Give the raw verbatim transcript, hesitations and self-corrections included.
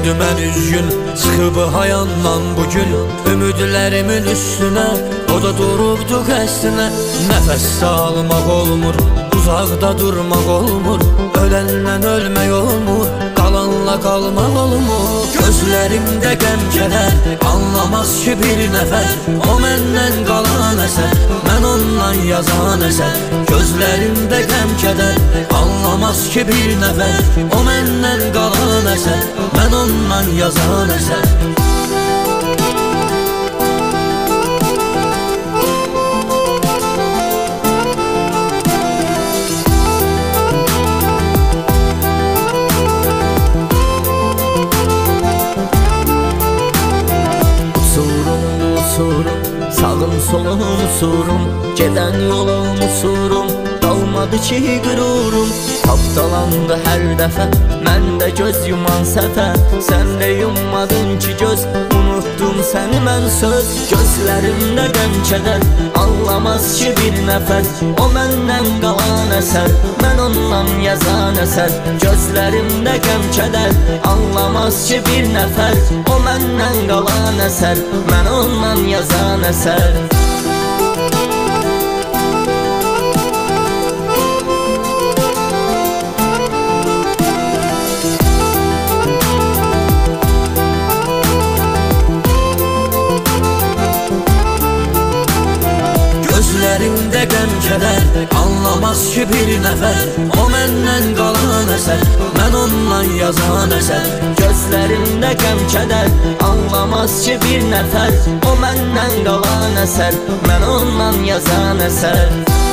gündü mən üzgün, çıxıb hayandan bugün ümidlərimin üstünə, o da durubdu qəsdinə. Nəfəs salmaq olmur, uzaqda durmaq olmur, öləndən ölmək olmur, qalanla qalmaq olmur. Gözlərimdə qəm kədər, anlamaz ki bir nəfər, o məndən qalan əsər, mən ondan yazan əsər. Gözlərimdə qəm kədər, anlamaz ki bir nəfər, o məndən qalan əsər, mən ondan yazan əsər. Sağım solum usurum, gedən yolum usurum, qalmadı ki qürurum. Tapdalandı hər dəfə, mən də göz yuman səfər, sən də yummadın ki göz, unutdum səni mən söz. Gözlərimdə qəm kədər, anlamaz ki bir nəfər, o məndən qalan əsər, mən ondan yazan əsər. Gözlərimdə qəm kədər, anlamaz ki bir nəfər, o məndən qalan əsər, mən ondan yazan əsər. Gözlərimdə qəm kədər, anlamaz ki bir nəfər, o məndən qalan əsər, mən ondan yazan əsər. Gözlərimdə qəm kədər, anlamaz ki bir nəfər, o məndən qalan əsər, mən ondan yazan əsər.